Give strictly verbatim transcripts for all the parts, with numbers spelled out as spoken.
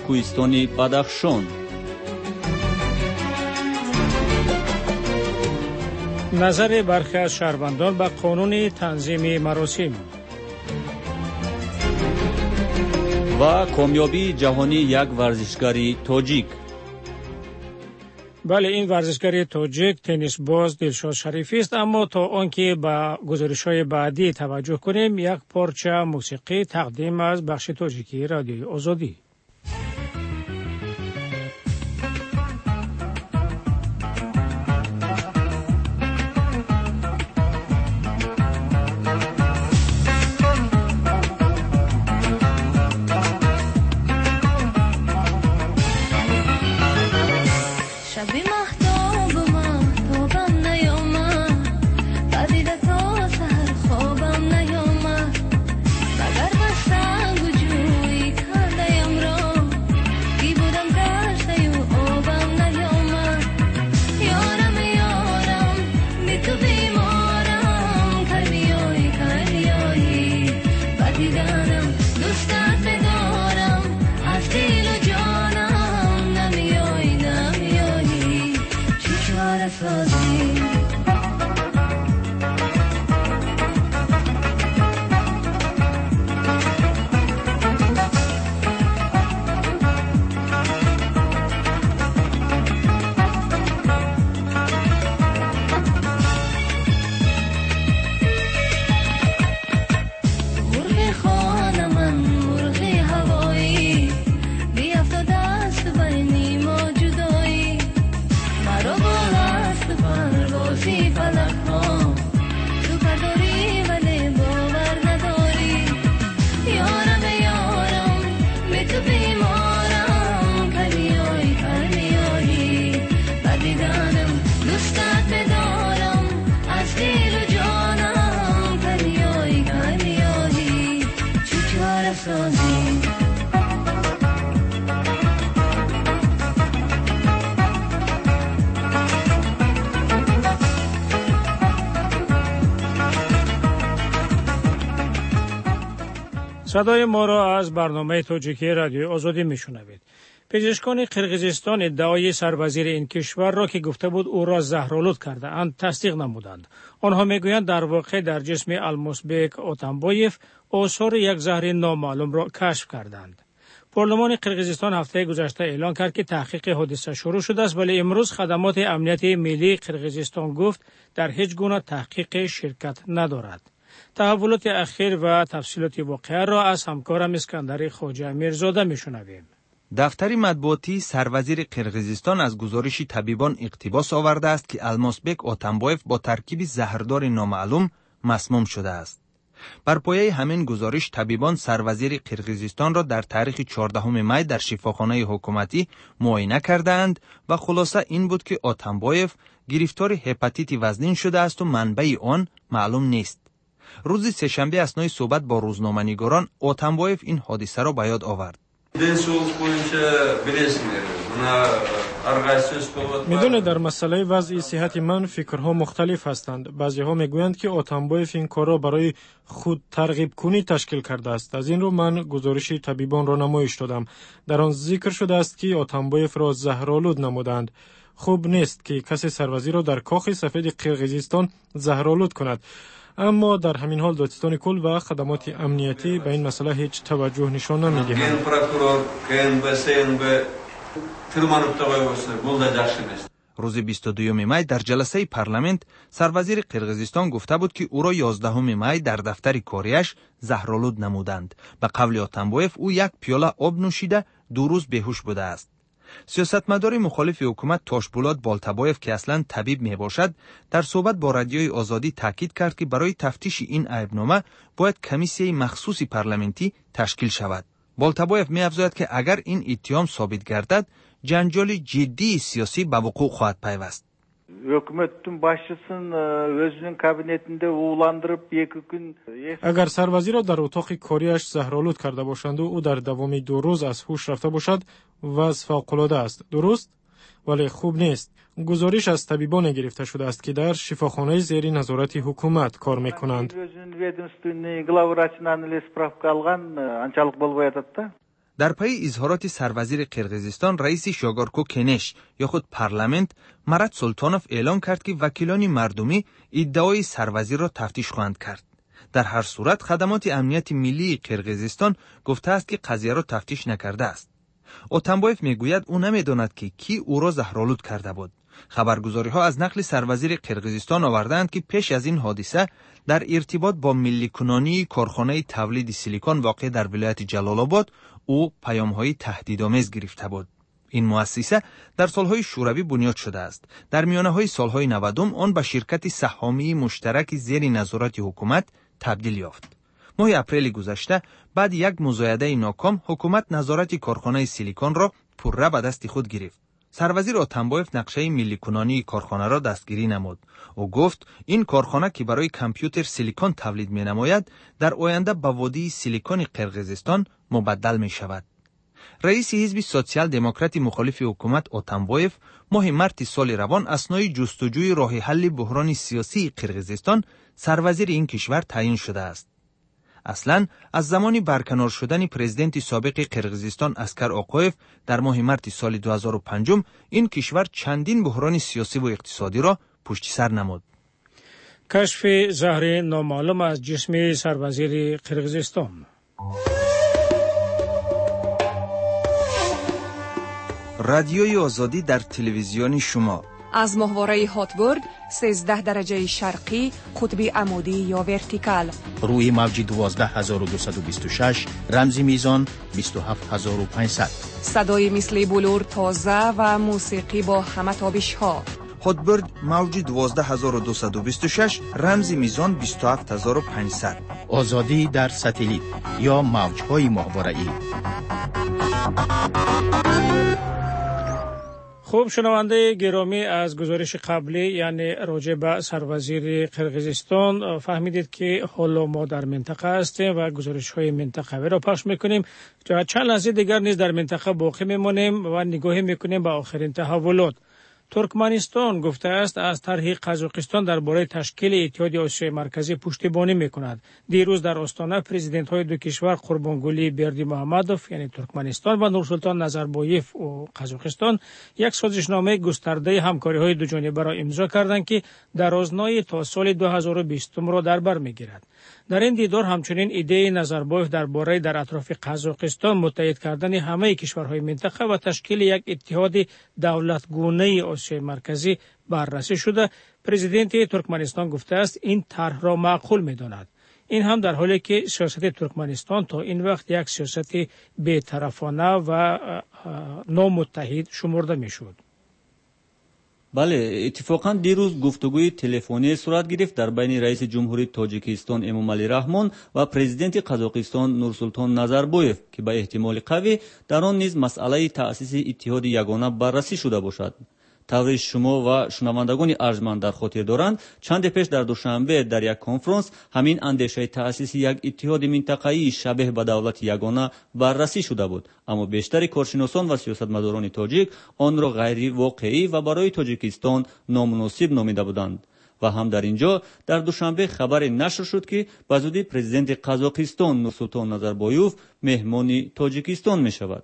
کوهستان بدخشان. نظر برخی از شهروندان به قانون تنظیم مراسم و کامیابی جهانی یک ورزشکاری تاجیک. بله، این ورزشکار تاجیک تنیس باز دلشاد شریفی است. اما تا آنکه به گزارش‌های بعدی توجه کنیم، یک پارچه موسیقی تقدیم از بخش تاجیکی رادیوی آزادی. صدای ما را از برنامه تاجیکی رادیو آزادی میشنوید. پزشکان قرقیزستان ادعای سروزیر این کشور را که گفته بود او را زهرآلود کرده اند تصدیق نمودند. آنها میگویند در واقع در جسم الماسبک اتامبایف آثار یک زهر نامعلوم را کشف کردند. پارلمان قرقیزستان هفته گذشته اعلان کرد که تحقیق حادثه شروع شده است، ولی امروز خدمات امنیت ملی قرقیزستان گفت در هیچ گونه تحقیق شرکت ندارد. تحولات اخیر و تفصیلات واقعه را از همکارم اسکندر خواجه میرزاده میشنویم. دفتر مطبوعاتی سروزیر قرقیزستان از گزارش طبیبان اقتباس آورده است که الماسبک اتامبایف با ترکیب زهردار نامعلوم مسموم شده است. بر پایه همین گزارش طبیبان سروزیر قرقیزستان را در تاریخ چهاردهم می در شفاخانه حکومتی معاینه کردند و خلاصه این بود که اتامبایف گرفتار هپاتیت وزنین شده است و منبع آن معلوم نیست. روز سه‌شنبه اثنای صحبت با روزنامه‌نگاران اتامبایف این حادثه را به یاد آورد. میدونه در مسئله وضعی صحت من فکرها مختلف هستند. بعضی ها میگویند که اتامبایف این کار را برای خود ترغیب کنی تشکیل کرده است. از این رو من گزارش طبیبان را نمایش دادم. در آن ذکر شده است که اتامبایف را زهرآلود نمودند. خوب نیست که کسی سروزی را در کاخ سفید قرقیزستان زهرآلود کند. اما در همین حال دادستان کل و خدمات امنیتی به این مسئله هیچ توجه نشان نمیدهند. روز بیست و دوم می در جلسه پارلمان سروزیر قرقیزستان گفته بود که او را یازدهم می در دفتر کاریش زهرآلود نمودند. به قول اتامبایف او یک پیاله آب نوشیده دو روز بیهوش بوده است. سیاستمدار مخالف حکومت تاشپولاد بالتبایف که اصلا طبیب می باشد در صحبت با رادیوی آزادی تاکید کرد که برای تفتیش این عیبنامه باید کمیسیه مخصوصی پارلمانی تشکیل شود. بالتبایف می افزاید که اگر این اتهام ثابت گردد جنجال جدی سیاسی به وقوع خواهد پیوست. Hükümetin başçısının özünün kabinetinde uğulandırıp iki gün اگر سروزی را در اتاق کاریش زهرآلود کرده باشند و او در دوام دو روز از هوش رفته باشد وضع فوق‌العاده است. درست؟ ولی خوب نیست. گزارش از طبیبان گرفته شده است که در شفاخانه زیر نظارت حکومت کار میکنند. özünün ведомственный главврачынан ile справка algan ançalık болбой атат da. در پی اظهارات سروزیر قرقیزستان رئیس شاگارکو کنش یا خود پارلمنت مراد سلطانوف اعلام کرد که وکیلان مردمی ادعای سروزیر را تفتیش خواهند کرد. در هر صورت خدمات امنیت ملی قرقیزستان گفته است که قضیه را تفتیش نکرده است. اتنبایف میگوید او نمیداند که کی او را زهرآلود کرده بود. خبرگزاری ها از نقل سروزیر قرقیزستان آوردند که پیش از این حادثه در ارتباط با ملی کنانی کارخانه تولید سیلیکون واقع در ولایت جلال آباد او پیام‌های تهدیدآمیز گرفته بود. این مؤسسه در سالهای شوروی بنیاد شده است. در میانه‌های سالهای نودم آن به شرکت سهامی مشترک زیر نظارت حکومت تبدیل یافت. ماه اپریل گذشته بعد یک مزایده ناکام حکومت نظارت کارخانه سیلیکون را پرره به دست خود گرفت. سروزیر اتنبایف نقشه ملی کنانی کارخانه را دستگیری نمود. او گفت این کارخانه که برای کامپیوتر سیلیکون تولید می نماید در آینده به وادی سیلیکون قرقیزستان مبدل می شود. رئیس حزب سوسیال دموکراتی مخالف حکومت اتنبایف ماه مارس سال روان اثنای جستجوی راه حل بحران سیاسی قرقیزستان سروزیر این کشور تعیین شده است. اصلاً از زمانی برکنار شدن پرزیدنت سابق قرقیزستان اسکر آقایف در ماه مارس سال دو هزار و پنج این کشور چندین بحران سیاسی و اقتصادی را پشت سر نمود. کشف زهر نامعلوم از جسم سربازیر قرقیزستان. رادیوی آزادی در تلویزیون شما از ماهواره هاتبورگ سیزده درجه شرقی قطب عمودی یا ورتیکال روی موج دوازده هزار و دویست و بیست و شش رمزی میزان بیست و هفت هزار و پانصد صدای مثل بلور تازه و موسیقی با همه تابش ها. هاتبورگ موج دوازده هزار و دویست و بیست و شش رمزی میزان بیست و هفت هزار و پانصد. آزادی در ساتلیت یا موجهای ماهواره‌ای. خوب شنونده گرامی، از گزارش قبلی یعنی راجع به سروزیر قرقیزستان فهمیدید که حالا ما در منطقه هستیم و گزارش های منطقوی را پخش میکنیم. چند لحظه دیگر نیز در منطقه باقی میمونیم و نگاهی میکنیم به آخرین تحولات. ترکمنستان گفته است از طرح قزاقستان درباره تشکیل اتحاد آسیای مرکزی پشتیبانی میکند. دیروز در آستانه پرزیدنت های دو کشور قربانگولی بردی محمدوف یعنی ترکمنستان و نورسلطان نظربایف و قزاقستان یک سازشنامه گسترده همکاری های دو جانبه را امضا کردند که درازنای تا سال دو هزار و بیست را در بر میگیرد. در این دیدار همچنین ایده نظربایف درباره در اطراف قزاقستان متحد کردن همه کشورهای منطقه و تشکیل یک اتحاد دولتگونه آسیای مرکزی بررسی شده. پرزیدنت ترکمنستان گفته است این طرح را معقول می‌داند. این هم در حالی که سیاست ترکمنستان تا این وقت یک سیاست بی‌طرفانه و نامتحد شمرده می‌شد. بله، اتفاقا دیروز گفتگوی تلفنی صورت گرفت در بین رئیس جمهوری تاجیکستان امامعلی رحمان و پرزیدنت قزاقستان نورسلطان نظربایف که به احتمال قوی در آن نیز مسئله تأسیس اتحاد یگانه بررسی شده باشد. طوری شما و شنوندگان ارجمند در خاطر دارند چند پیش در دوشنبه در یک کنفرانس همین اندیشه تأسیس یک اتحاد منطقه‌ای شبیه به دولت یگانه بررسی شده بود، اما بیشتر کارشناسان و سیاستمداران تاجیک آن را غیر واقعی و برای تاجیکستان نامناسب نامیده بودند. و هم در اینجا در دوشنبه خبر نشر شد که به زودی پرزیدنت قزاقستان نورسلطان نظربایف مهمان تاجیکستان می شود.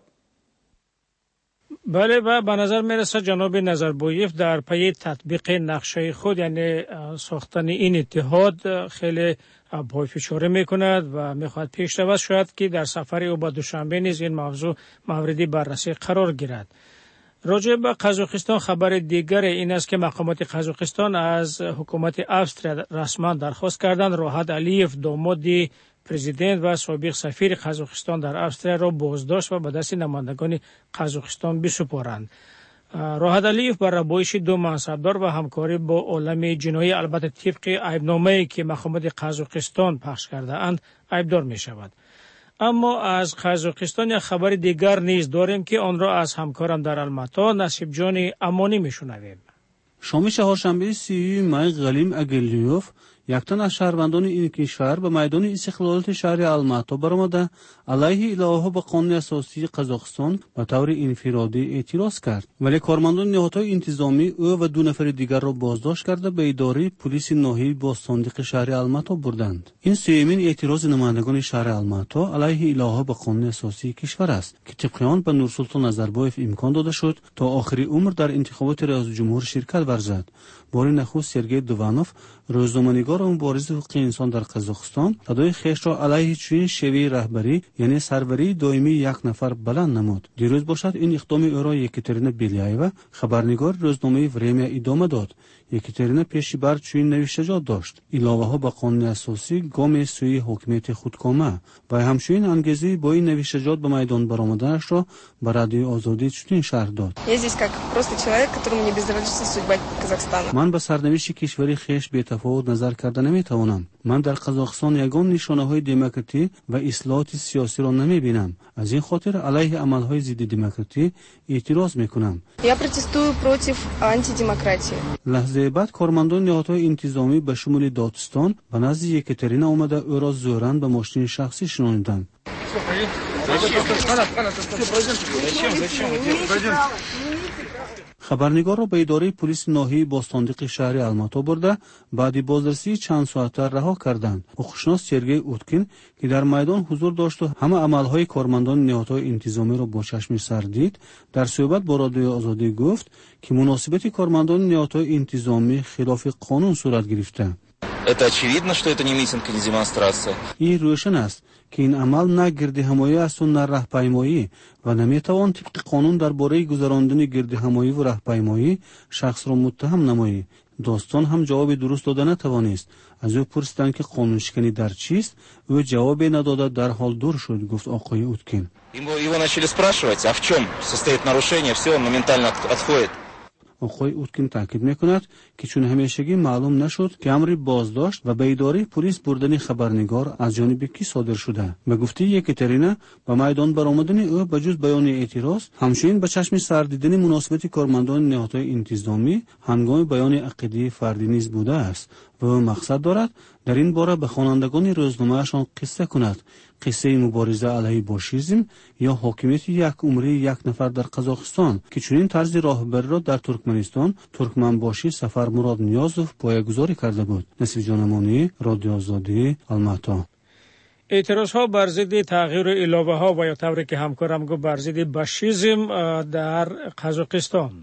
بله، و به نظر میرسه جناب نظربایف در پی تطبیق نقشه خود یعنی ساختن این اتحاد خیلی پایفشاری میکند و میخواهد پیش رود، شاید که در سفر او به دوشنبه نیز این موضوع موردی بررسی قرار گیرد. راجع به قزاقستان خبر دیگر این است که مقامات قزاقستان از حکومت استرالیا رسما درخواست کردند راحت علیف داماد پرزیدنت و سابق سفیر قزاقستان در استرالیا را بازداشت و به دست نمایندگان قزاقستان بسپارند. راحت علیف بر ربایش دو منصبدار و همکاری با عالم جنایی البته طبق عیبنامه‌ای که مقامات قزاقستان پخش کرده اند عیبدار می شود. اما از قزاقستان یک خبر دیگر نیز داریم که آن را از همکارم در الماتا نصیب جان امانی می شنویم. شام چهارشنبه سی مای غلیم اگلیوف یک تن از شهروندان این کشور به میدان استقلالیت شهر الماتا برآمده علیه الائه به قانون اساسی قزاقستان به طور انفرادی اعتراض کرد، ولی کارمندان نهادهای انتظامی او و دو نفر دیگر را بازداشت کرده به اداره پلیس ناحیه باستاندیق شهر الماتا بردند. این سومین اعتراض نمایندگان شهر الماتا علیه الائه به قانون اساسی کشور است که طبق آن به نورسلطان نظربایف امکان داده شد تا آخر عمر در انتخابات ریاست جمهور شرکت ورزد. بار نخست سرگئی دوانوف، روزنامه‌نگار و مبارز حقوق انسان در قزاقستان، صدای خویش را علیه چنین شیوه رهبری یعنی سروری دائمی یک نفر بلند نمود. دیروز باشد این اقدام او را یکاترینا بیلیایوا، خبرنگار روزنامه ورمیا ادامه داد. یکاترینا پیشی بر چنین نوشتجات داشت: الائه به قانون اساسی گام سوی حکومت خودکامه و همچنین انگیزه با این نوشتجات به میدان برآمدنش را به رادیو آزادی چنین شرح داد: من به سرنوشت کشوری خویش بی‌تفاوت نظر کرده نمیتوانم. من در قزاقستان یگان نشانه‌های دموکراسی و اصلاحات سیاسی را نمیبینم. از این خاطر علیه عمل‌های ضد دموکراسی اعتراض میکنم. Я протестую против антидемократии. لحظه بعد کارمندان نهادهای انتظامی به شمول دادستان به نزد یکاترینا آمده او را زوراً به ماشین شخصی شناندند. خبرنگار را به اداره پلیس ناحیه باستاندیق شهر الماتا برده بعد بازرسی چند ساعته رها کردند. حقوقشناس سرگئی اوتکین که در میدان حضور داشت و همه عملهای کارمندان نهادهای انتظامی را با چشم سر دید، در صحبت با رادیو آزادی گفت که مناسبت کارمندان نهادهای انتظامی خلاف قانون صورت گرفته. Это очевидно, что это не митинг и не демонстрация. این روشن است که این عمل نه گردهمایی است و نه راهپیمایی و نمیتوان طبق قانون درباره گذراندن گردهمایی و راهپیمایی شخص را متهم نمایی. داستان هم جواب درست داده نتوانست. از او پرسیدند که قانون شکنی در چیست، او جواب نداده در حال دور شد، گفت آقای اوتکین. Его начали спрашивать, а в чем состоит нарушение, все, он моментально отходит. آقای اوتکین تاکید میکند که چون همیشگی معلوم نشد که امر بازداشت و به اداره پلیس بردن خبرنگار از جانب کی صادر شده. به گفته یکاترینا به میدان برآمدن او به جز بیان اعتراض همچنین به چشم سر دیدن مناسبت کارمندان نهادهای انتظامی هنگام بیان عقیده فردی نیز بوده است و مقصد دارد در این باره به خوانندگان روزنامه‌اشان قصه کند، قصه مبارزه علیه باشیزم یا حاکمیت یک عمره یک نفر در قزاقستان که چنین طرز راهبری را در ترکمنستان ترکمنباشی سفر مراد نیازوف پایه‌گذاری کرده بود. نصیب جانمانی، رادیو آزادی، الماتا. اعتراض‌ها بر ضد تغییر الائه‌ها و یا طوری که همکارم گفت بر ضد باشیزم در قزاقستان.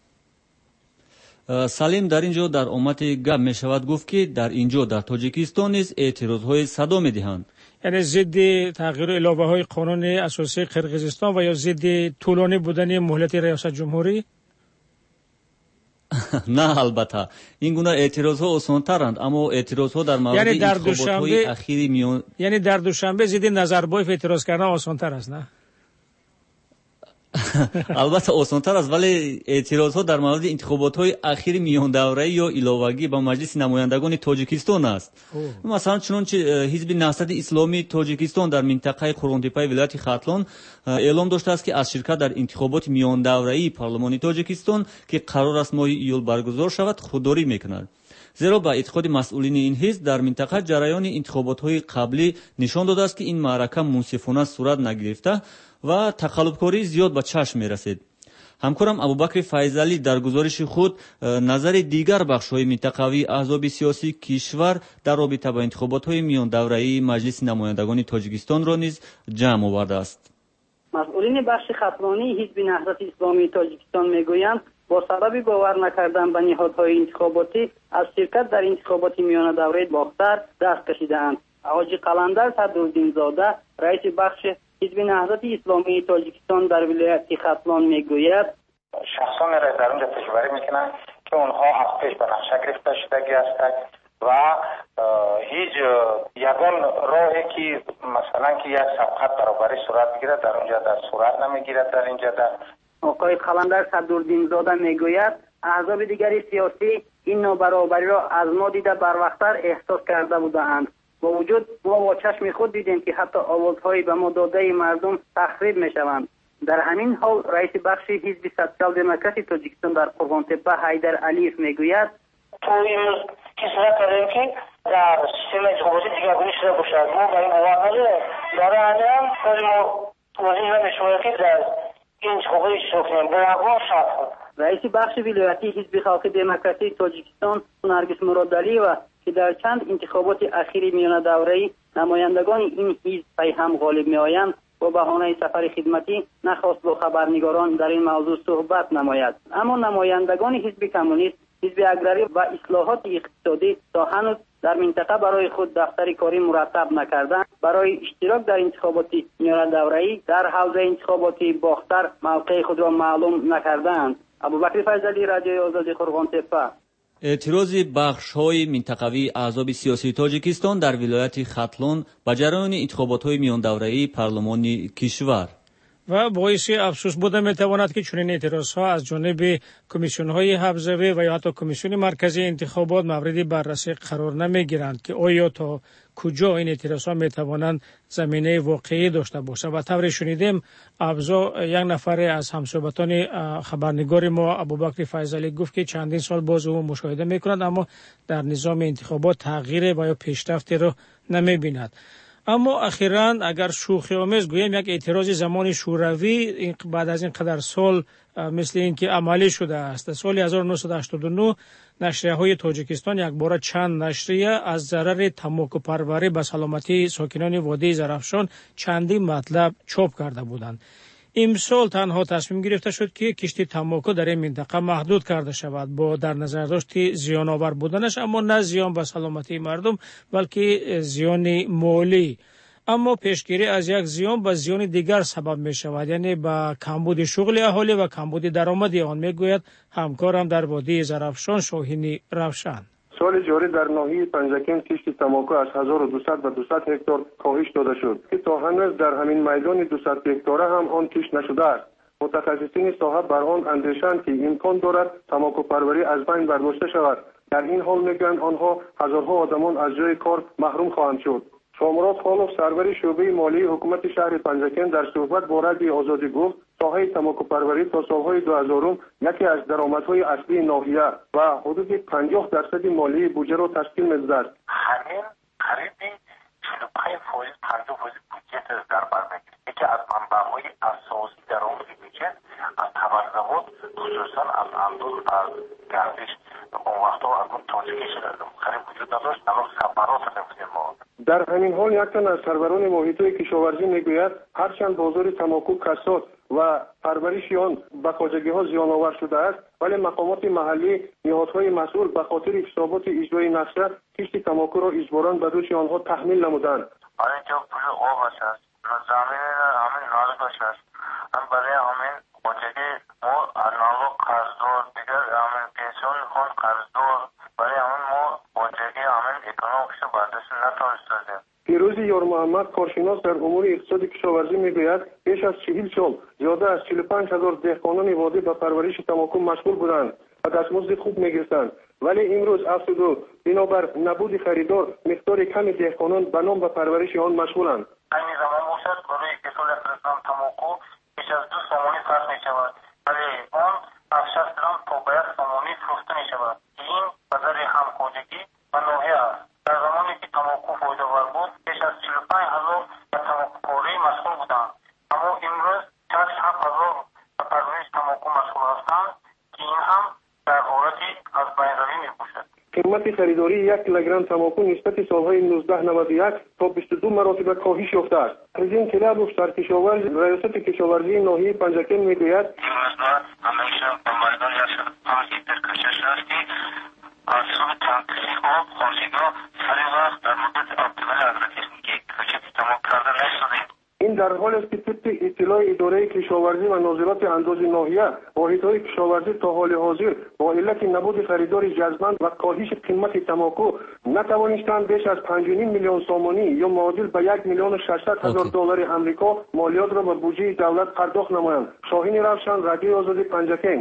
سالیم در اینجا در امت گپ می شود گفت که در اینجا در تاجیکستان نیز اعتراض‌های صدا می‌دهند. یعنی ضد تغییر الائه‌های قانون اساسی قرقیزستان و یا ضد طولانی بودن مهلت ریاست جمهوری؟ نه البته این گونه اعتراض‌ها آسان‌ترند، اما اعتراض‌ها در مورد یعنی در انتخابات‌های اخیری میان یعنی در دوشنبه ضد نظربایف اعتراض کردن آسان‌تر است، نه؟ البته آسان‌تر است، ولی اعتراض‌ها در مورد انتخابات‌های اخیر میان دوره‌ای یا ایلاوگی با مجلس نمایندگان تاجیکستان است. اوه. مثلا چنانچه حزب نهضت اسلامی تاجیکستان در منطقه قرون‌تپه ولایت خاطلون اعلام داشته است که از شرکت در انتخابات میان دوره‌ای پارلمانی تاجیکستان که قرار است ماه ایول برگزار شود خودداری می‌کند. زیرا با اعتقاد مسئولین این حزب در منطقه جریان انتخابات‌های قبلی نشان داده است که این معرکه منصفانه صورت نگرفته و تقلبکاری زیاد به چشم می‌رسید. همکارم ابوبکر فیضلی در گزارش خود نظر دیگر بخش‌های منطقوی احزاب سیاسی کشور در رابطه با انتخابات‌های میان دوره‌ای مجلس نمایندگان تاجیکستان را نیز جمع آورده است. مسئولین بخش خطلانی حزب نهضت اسلامی تاجیکستان میگویند با سبب باور نکردن به نهادهای انتخاباتی از شرکت در انتخابات میان دوره باختر دست کشیدند. حاجی قلندر صدرالدین زاده رئیس بخش حزب نهضت اسلامی تاجیکستان در ولایت خطلان میگوید شخصان را در اونجا تشویق میکنند که اونها از پیش به نقشه گرفته شدگی هستند و هیچ یگان راهی که مثلا که یک سبقت برابری صورت بگیرد در اونجا در صورت نمیگیرد. در اینجا در آقای قلندر صدرالدین زاده میگوید احزاب دیگری سیاسی این نابرابری را از ما دیده بروقتر احساس کرده بودند. با وجود ما با چشم خود دیدیم که حتی آوازهای به ما داده مردم تخریب می شوند. در همین حال رئیس بخش حزب سوسیال دموکراسی تاجیکستان در قرغانتپه حیدر علیف میگوید تو امروز کسی نکردیم که در سیستم انتخاباتی دیگرگونی شده باشد. ما به این باور نداریم. برای همین کاری ما توضیح نمی‌شود که در این انتخابات اشتراک کنیم. به هر شرط رئیس بخش ولایتی حزب خلق دموکراسی تاجیکستان نرگس مرادعلی و که در چند انتخابات اخیر میان دوره‌ای نمایندگان این حزب پی هم غالب می‌آیند با بهانه سفر خدمتی نخواست با خبرنگاران در این موضوع صحبت نماید. اما نمایندگان حزب کمونیست، حزب اگراری و اصلاحات اقتصادی تا هنوز در منطقه برای خود دفتر کاری مرتب نکردند. برای اشتراک در انتخابات میان دوره‌ای در حوزه انتخاباتی باختر موقع خود را معلوم نکردند. ابوبکر فیضلی، رادیوی آزادی قرغان‌تپه. اعتراض بخش‌های منطقوی احزاب سیاسی تاجیکستان در ولایت ختلون به جریان انتخابات‌های میان دوره‌ای پارلمانی کشور و باعث افسوس بوده میتواند که چنین اعتراضها از جانب کمیسیون‌های حوزوی و یا حتی کمیسیون مرکزی انتخابات مورد بررسی قرار نمیگیرند که آیا تا کجا این اعتراضها میتوانند زمینه واقعی داشته باشند. و طور شنیدیم ابزا یک نفر از همصحبتان خبرنگار ما ابوبکر فیضلی گفت که چندین سال باز او مشاهده میکند اما در نظام انتخابات تغییر و یا پیشرفتی را نمیبیند. اما اخیراً اگر شوخی آمیز گویم یک اعتراض زمان شوروی بعد از این قدر سال مثل این که عملی شده است. سال هزار و نهصد و هشتاد و نه نشریه های تاجیکستان یک بار چند نشریه از ضرر تنباکو پروری به سلامتی ساکنان وادی زرافشان چندین مطلب چاپ کرده بودند. امسال تنها تصمیم گرفته شد که کشت تنباکو در این منطقه محدود کرده شود با در نظر داشت زیان آور بودنش، اما نه زیان به سلامتی مردم بلکه زیان مالی. اما پیشگیری از یک زیان به زیان دیگر سبب می شود، یعنی به کمبود شغل اهالی و کمبود درآمد آن، می گوید همکارم در وادی زرافشان شاهین روشن. سال جاری در ناحیه پنجکن کشت تنباکو از هزار و دویست به دویست هکتار کاهش داده شد که تا هنوز در همین میدان دویست هکتاره هم آن کشت نشده است. متخصصین ساحه بر آن اندیشند که امکان دارد تنباکو پروری از بین برداشته شود. در این حال میگویند آنها هزارها آدمان از جای کار محروم خواهند شد. شامراد خانوف سرور شعبه مالی حکومت شهر پنجکن در صحبت با رادیوی آزادی گفت ساحه تنباکو پروری تا سالهای دو هزار یکی از درآمدهای اصلی ناحیه و حدود پنجاه درصد مالی بودجه را تشکیل می‌دهد. همین قریب چهل و پنج فیصد پنجاه فیصد بودجه در بر می‌گیرد. یکی از منبع‌های اساسی درآمد بودجه از تبلیغات، خصوصا از اندوه از گردش اون وقتا از اون تاجیکی شده قریب وجود نداشت، الان خبرات نمی‌دیم ما. در همین حال یک تن از سروران محیطی کشاورزی میگوید هرچند بازار تنباکو کساد و پرورش آن به خواجگی‌ها زیان آور شده است، ولی مقامات محلی نهادهای مسئول به خاطر حسابات اجرای نقشه کشت تنباکو را اجباراً به دوش آنها تحمیل نمودند. اینجا پول آب است، زمین همین نالک است. هم برای همین خواجگی ما نالک قرضدار دیگر همین پنسیون خون قرضدار برای همین ما خواجگی همین اکونومیکس برداشت نتونستیم. پیروزی یار محمد کارشناس در امور اقتصاد کشاورزی میگوید بیش از چهل سال زیاده از چهل و پنج هزار دهقانان وادی به پرورش تنباکو مشغول بودند و دستمزد خوب میگرفتند، ولی امروز افسوس بنابر نبود خریدار مقدار کمی دهقانان به نام به پرورش آن مشغولند. همین زمان باشد برای کسال فرستان تنباکو بیش از دو سامانی فرق می شود، ولی آن از شصت درم تا به یک سامانی فروخته می شود. این بازار همخوادگی و ناحیه است. در زمانی که تنباکو فایده‌آور بود بیش از چهل و پنج هزار به تنباکوکاری مشغول بودند، اما امروز شصت و هفت هزار به پرورش تنباکو مشغول هستند که این هم در حالتی از بین روی میباشد. قیمت خریداری یک کیلوگرم تنباکو نسبت سالهای نوزده نود و یک تا بیست و دو مراتب کاهش یافته است. پرزیدنت کلابوف سرکشاورز ریاست کشاورزی ناحیه پنجکن میگوید امروز همیشه به میدان یک پنج لیتر کشش است که از سوی تنقیه آب خارجی‌ها سر وقت در مدت اپتیمال اگراتیسم که کشش تمام کرده نشده. این در حال است که طبق اطلاع اداره کشاورزی و ناظرات انداز ناحیه واحدهای کشاورزی تا حال حاضر با علت نبود خریدار جذبمند و کاهش قیمت تنباکو نتوانستند بیش از پنج و نیم میلیون سامانی یا معادل به یک میلیون و ششصد هزار دلار آمریکا مالیات را به بودجه دولت پرداخت نمایند. شاهین روشن، رادیوی آزادی پنجکن.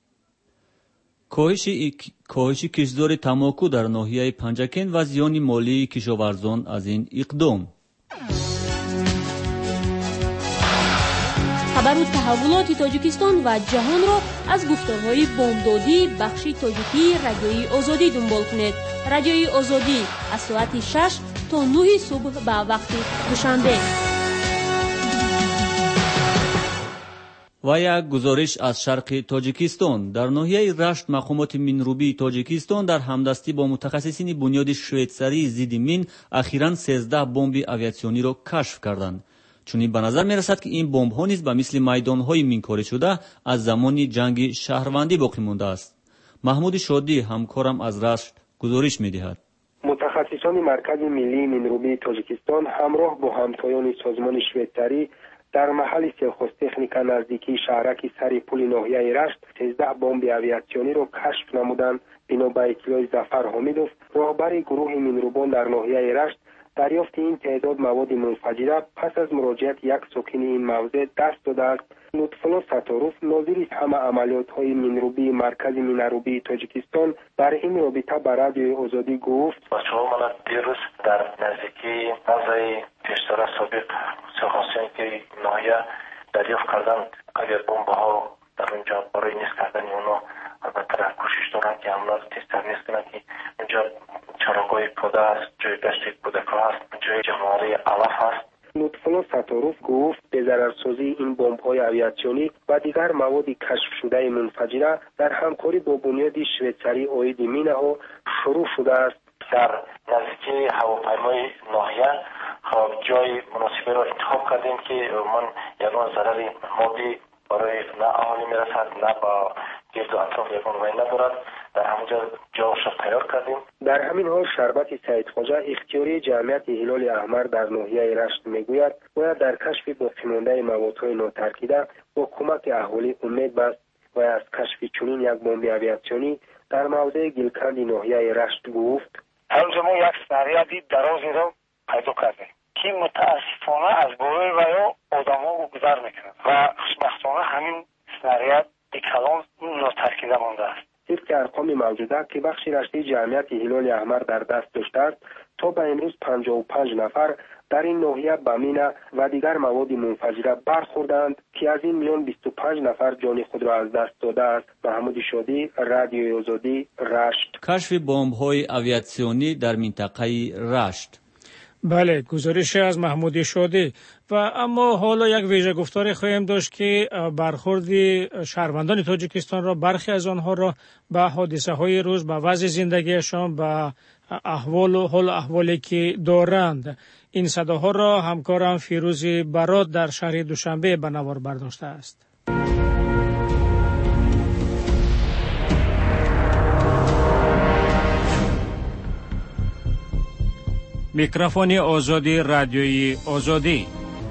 کاهش کاهش کشتزار تنباکو در ناحیه پنجکن و زیان مالی کشاورزان از این اقدام. خبر و تحولات تاجیکستان و جهان را از گفتارهای بامدادی بخش تاجیکی رادیوی آزادی دنبال کنید. رادیوی آزادی از ساعت شش تا نه صبح به وقت دوشنبه. و یک گزارش از شرق تاجیکستان. در ناحیه رشت مقامات مینروبی تاجیکستان در همدستی با متخصصین بنیاد شویتساری ضد مین اخیراً سیزده بمب آویاسیونی را کشف کردند. چون به نظر می رسد که این بمب ها نیز به مثل میدان های مینکاری شده از زمان جنگ شهروندی باقی مانده است. محمود شادی همکارم از رشت گزارش می دهد. متخصصان مرکز ملی مینروبی تاجیکستان همراه با همتایان سازمان شویتساری در محل سلخوزتکنیکا نزدیکی شهرک سر پل ناحیه رشت سیزده بمب آویاسیونی را کشف نمودند. بنا به اطلاع ظفر حمیدوف، راهبر گروه مینروبان در ناحیه رشت، دریافت این تعداد مواد منفجره پس از مراجعت یک ساکن این موضع دست داده است. لطفالله ستاروف، ناظر همه عملیات های مینروبی مرکز مینروبی تاجیکستان، در این رابطه به رادیوی آزادی گفت: بچه‌ها من دیروز در نزدیکی موضع پیشتر سابق سرخانسیان که ناحیه دریافت کردن. اگر بمب ها در اونجا برای نیست کردن اونا البته کوشش دارن که اونا رو تستر نیست کنن که اونجا چراگاه پیاده است، جای گشت کودکان است، جای جمعاری علف است. لطفالله ستاروف گفت به ضررسازی این بمب‌های آویاسیونی و دیگر مواد کشف شده منفجره در همکاری با بنیاد شویتساری عاید مین‌ها شروع شده است. در نزدیکی هواپیمای ناحیه خب جای مناسبی را انتخاب کردیم که من یگان ضرر مادی برای نه اهالی میرسد نه با گرد و اطراف یگان وی ندارد. در همونجا جاش تیار کردیم. در همین حال شربت سعید خواجه اختیاری جمعیت هلال احمر در ناحیه رشت میگوید باید در کشف باقی مانده موادهای ناترکیده با کمک اهالی امید بست و از کشف چنین یک بمب آویاسیونی در موضع گلکند ناحیه رشت گفت: همونجا ما یک سناریدی درازی را پیدا کردیم که متاسفانه از بالای ویا آدم‌ها رو گذر میکنند و خوشبختانه همین سنارید کلان ناترکیده مانده است. طبق ارقام موجوده که بخش رشته جمعیت هلال احمر در دست داشته است، تا به امروز پنجاه و پنج نفر در این ناحیه به مینه و دیگر مواد منفجره برخوردند که از این میان بیست و پنج نفر جان خود را از دست داده است. محمود شادی، رادیوی آزادی، رشت. کشف بمب‌های آویاسیونی در منطقه رشت. بله، گزارش از محمود شادی. و اما حالا یک ویژه گفتار خواهیم داشت که برخورد شهروندان تاجیکستان را، برخی از آنها را به حادثه های روز، به وضع زندگیشان، به احوال و حال احوالی که دارند. این صداها را همکارم فیروز برات در شهر دوشنبه به نوار برداشته است. میکروفون آزادی، رادیوی آزادی.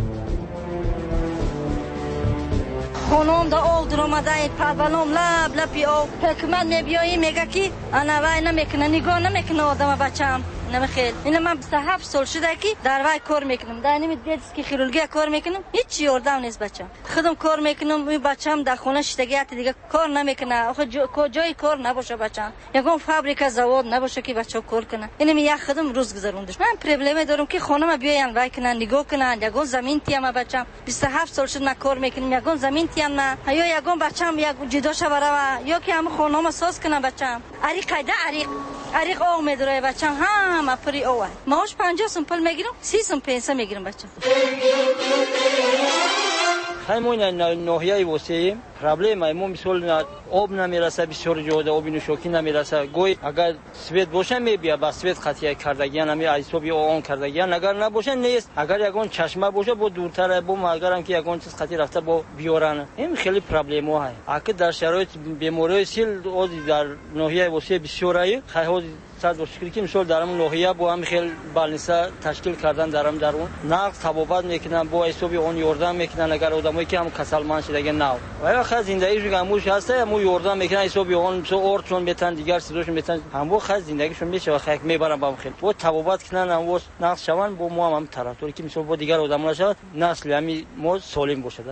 خانم دا آل درآمده پرولم لب لبی آب حکمت میبیایی میگه که انا وای نمیکنه، نگاه نمیکنه آدم بچم نمیخیل. اینا من بیست و هفت سال شده که در وای کار میکنم، در نمی دیدست که خیرولگی کار میکنم، هیچ یاردم نیست بچم. خودم کار میکنم، این بچم در خونه شتگیات دیگه کار نمیکنه. آخه کجای کار نباشه بچم، یگان فابریکه زواد نباشه که بچه کار کنه. اینم یک خودم روز گذروندش. من پرابلم دارم که خانم بیاین وای کنن، نگاه کنن. یگان زمین تیم بچم بیست و هفت سال شد من کار میکنم، یگان زمین تیم نه. یا یگان بچم یک جدا شه برای یا که هم خانم ساز کنه بچم. عریق قیده عریق عریق او میدره بچم هم اپری اوه. ماش پنجاه سمپل میگیرم، سی سم پیسه میگیرم بچم. همون ناحیه وسیع پرابلم ایمون مثال آب نمیرسه، بسیار جودا آب نوشاکی نمیرسه. گوی اگر سویت باشه میبیا با سویت خطی کردگی نمی ایسوبی اون کردگی اگر نباشه نیست. اگر یگان چشمه باشه با دورتر بوم، اگرم که یگان چیز خطی رفته با بیارن. این خیلی پرابلم ها هست. اگه در شرایط بیماری سیل در ناحیه وسیع بسیار ای خیلی صد مشکلی که مثال در اون ناحیه با هم خیلی بالنسا تشکیل کردن درم در اون نقد تبابت میکنن، با ایسوبی اون یاردم میکنن. اگر آدمایی که هم کسلمان شده نه و خیلی زندگیشون گموش هسته، همون یاردم میکنن ایسوبی اون سو اورچون میتن دیگر سیدوشون میتن، همون خیلی زندگیشون میشه و خیلی میبرن با هم خیلی با تبابت کنن. همون نقد شون با ما هم طرفداری که مثال با دیگر آدم‌ها شد نسل همین ما سالم باشه.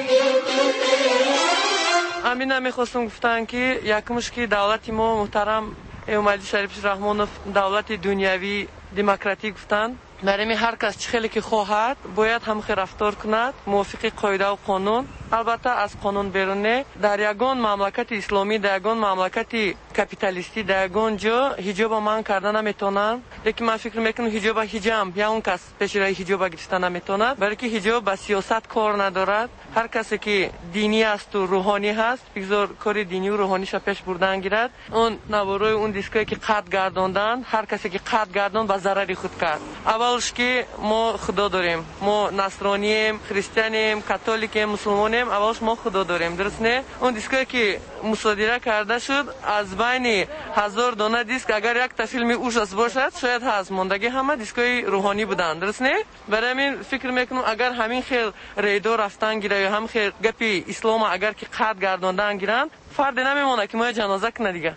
همین نمیخواستم گفتن که یکمش که دولت ما محترم اومدی شریف رحمانوف دولت دنیوی دموکراتیک گفتند. برای هر کس چه خیلی که خواهد باید هم رفتار کند موافق قاعده و قانون البته از قانون بیرونه. در یگان مملکت اسلامی، در یگان مملکت کپیتالیستی، در یگان جا حجاب من کردن نمیتونن. لیکن من فکر میکنم حجاب حجام یا اون کس پیش روی حجاب گرفتن نمیتونه، بلکه حجاب با سیاست کار ندارد. هر کسی که دینی است و روحانی هست بگذار کار دینی و روحانیش پیش بردن گیرد. اون نوارای اون دیسکایی که قطع گرداندن، هر کسی که قطع گرداند با ضرری خود کرد. اولش که ما خدا داریم، ما نصرانیم، خریستیانیم، کاتولیکیم، مسلمانیم، اولش ما خدا داریم، درست نه؟ اون دیسکایی که مصادره کرده شد از بین هزار دانه دیسک اگر یک تا فیلم اوش از باشد شاید هست، موندگی همه دیسکای روحانی بودن، درست نه؟ برای من فکر میکنم اگر همین خیل ریدو رفتن گیره یا هم خیل گپی اسلام اگر که قطع گرداندن گیرن فرد نمیمونه که ما جنازه کنه دیگه.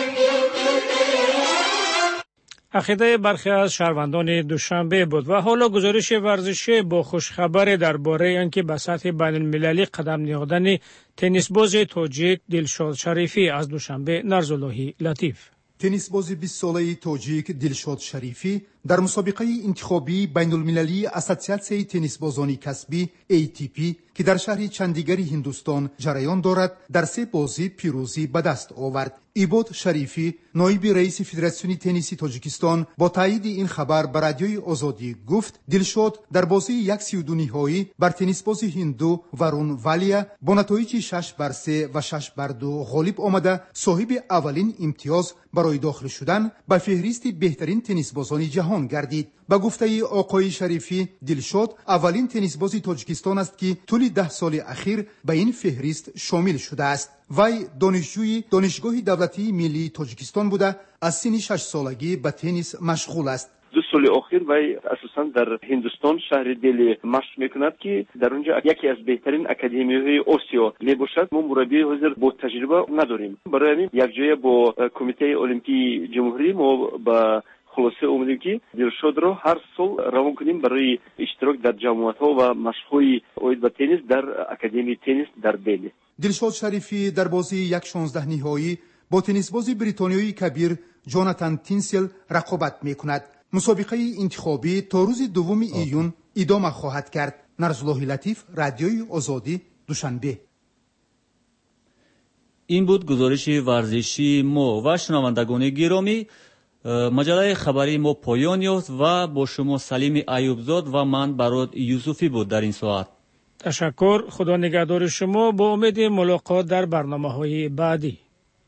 عقیده برخی از شهروندان دوشنبه بود و حالا گزارش ورزشی با خوشخبر درباره اینکه به سطح بین المللی قدم نهادن تنیس باز تاجیک دلشاد شریفی از دوشنبه نرزاللهی لطیف. تنیس باز بیست ساله تاجیک دلشاد شریفی در مسابقه انتخابی بین المللی اسوسیاسیون تنیس بازان کسبی ای تی پی که در شهر چندیگری هندوستان جریان دارد در سه بازی پیروزی به دست آورد. ایباد شریفی نایب رئیس فدراسیون تنیس تاجیکستان با تایید این خبر به رادیوی آزادی گفت دلشاد در بازی صد و دو نهایی بر تنیس باز هندو ورون والیا با نتایج شش بر سه و شش بر دو غالب آمده صاحب اولین امتیاز برای داخل شدن به فهرست بهترین تنیس بازان جهان گردید. با گفته آقای شریفی دلشاد اولین تنیس باز تاجیکستان است که طول ده سال اخیر به این فهرست شامل شده است. وی دانشجوی دانشگاه دولتی ملی تاجیکستان بوده، از سن شش سالگی به تنیس مشغول است. دو سال اخیر وی اساساً در هندوستان شهر دلی مشق میکند که در اونجا یکی از بهترین اکادمی‌های آسیا میباشد. ما مربی حاضر با تجربه نداریم، برای همین یک جای با کمیته المپی جمهوری ما با خلاصه اومدیم که دلشاد را هر سال روان کنیم برای اشتراک در جمعیت‌ها و مشق‌های اوید و تنیس در اکادمی تنیس در دلی. دلشاد شریفی در بازی یک شانزده نهایی با تنیس بازی بریتانیایی کبیر جاناتان تینسل رقابت میکند. مسابقه انتخابی تا روز دوم ایون ادامه خواهد کرد. نرزالله لطیف، رادیوی آزادی، دوشنبه. این بود گزارش ورزشی ما و شنوندگان گرامی. مجله خبری ما پایان یافت و با شما سلیم ایوبزاد و من براد یوسفی بود در این ساعت. تشکر. خدا نگهدار شما. با امید ملاقات در برنامه‌های بعدی.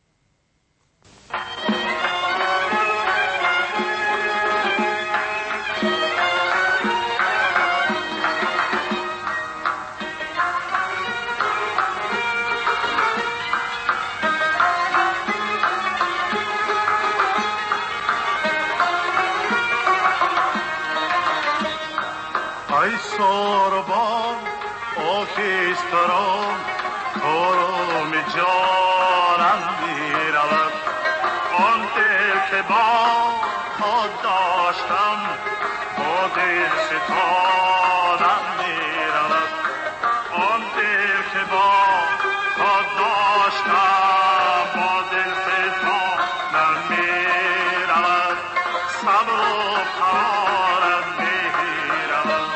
ای ساربان آخیستران آرام جانم میرود آن دل که با خود داشتم با دل ستانم میرود آن دل که با خود داشتم با دل ستانم میرود صبر و قرارم میرود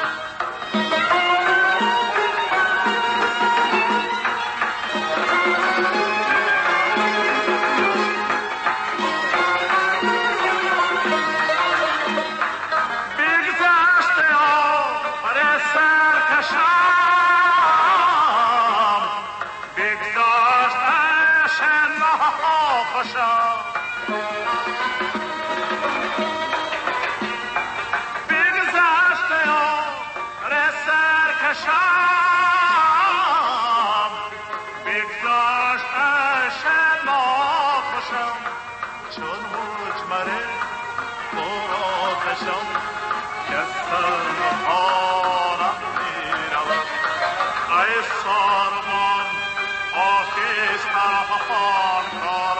ای ساربان آخیز خفان